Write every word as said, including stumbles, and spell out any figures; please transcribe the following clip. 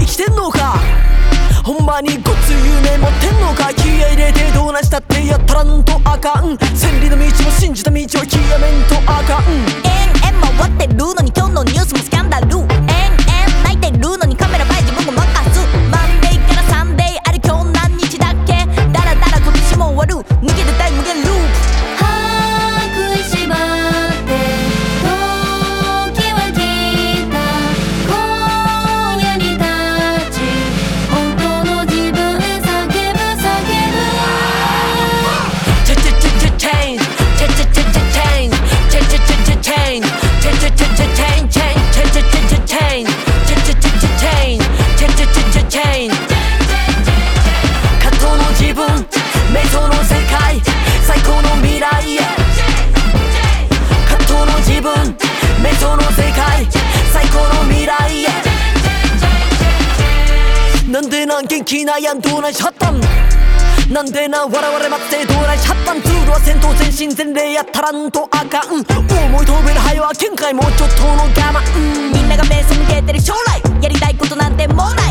きてんのか、ほんまにごつ夢持ってんのか。気合入れてどうなしたってやったらんとあかん。千里の道を信じた道を極めんとあかん。 延々回ってるのに今日のニュースもスキャンダル。延々泣いてるのにカメラ前自分も任す。マンデーからサンデーあれ今日何日だっけ。だらだら今年も終わる抜けてたい無限ループ。 歯食いしばって時は来た。今夜に立ち本当の自分叫ぶ叫ぶ。 チェチェチェチェチェンジチェチェチェチェチェンジチェチェチェチェチェンジチェチェチェチェチェンジチェチェチェチェチェチェンジチェチェチェチェチェンジチェチェチェチェチェンジ。葛藤の自分瞑想の世界最高の未来へ。葛藤の自分瞑想の世界最高の未来へ。なんでな元気なやんどうないしはったん。なんでな笑われ待ってどうないしはったん。ツールは戦闘全身全霊やったらんとあかん。思い飛べる早は限界もうちょっとの我慢。 みんなが目背向けてる将来やりたいことなんてもうない。